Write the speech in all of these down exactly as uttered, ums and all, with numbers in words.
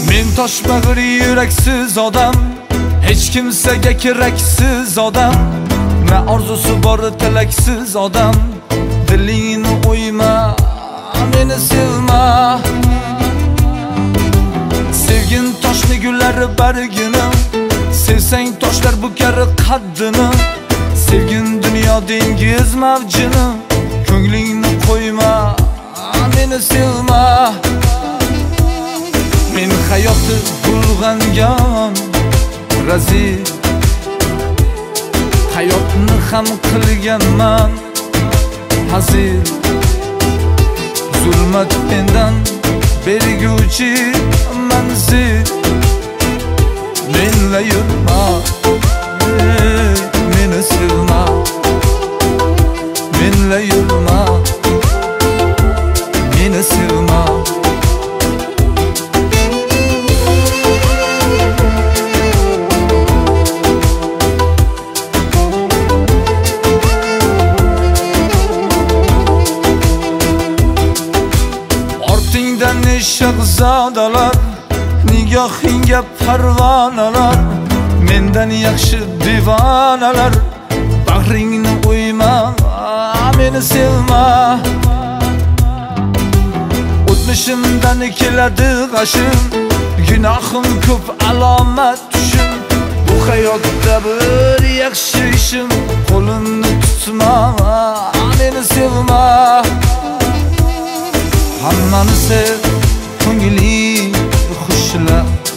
Men toshbag'ir yuraksiz odam, hech kimsaga keraksiz odam, na orzusi bor tilaksiz odam. Dilingni o'yma, meni sevma. Sevgin toshni gullari bargini, sevsang toshlar bukar qaddini. Sevgin dunyo dengiz mavjini, ko'nglingni qo'yma, meni sevma. Men hayotni bulg'angan razil, hayotni ham qilganman hazil. Zulmat mendan berguvchi manzil. Menla yurma, meni sevma. Menla yurma, meni sevma. Ne shahzodalar, nigohingga parvonalar, mendan yaxshi divonalar. Bag'ringni o'yma, meni sevma. O'tmishimdan keladi g'ashim, gunohim ko'p, alomat tushim. Bu hayotda bir yaxshi ishim, qo'limni tutma, meni sevma. Hammani sev, ko'ngling xushla.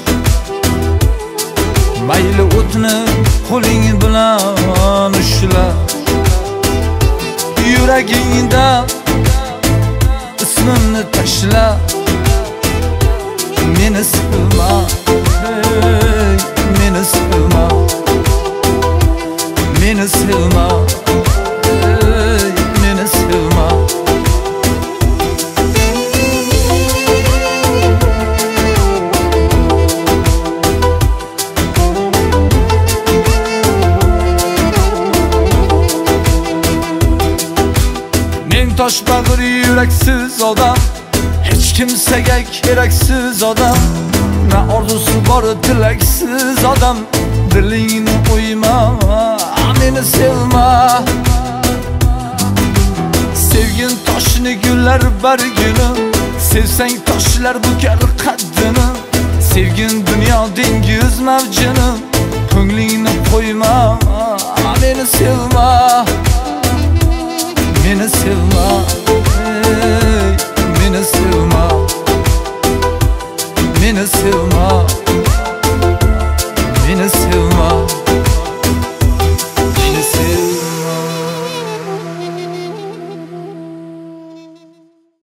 Mayli o'tni qo'ling bilan ushla. Yuragingda ismimni tashla. Meni sevma, hey, meni sevma. Meni sevma, hey, meni sevma. Toshbag'ir yuraksiz odam, hech kimsaga keraksiz odam, na orzusi bor tilaksiz odam. Dilingni o'yma, meni sevma. Sevgin toshni gullar bargini, sevsang toshlar bukar qaddini. Sevgin dunyo dengiz mavjini, ko'nglingni qo'yma, meni sevma. Meni sevma, hey, meni sevma. Meni sevma, meni sevma.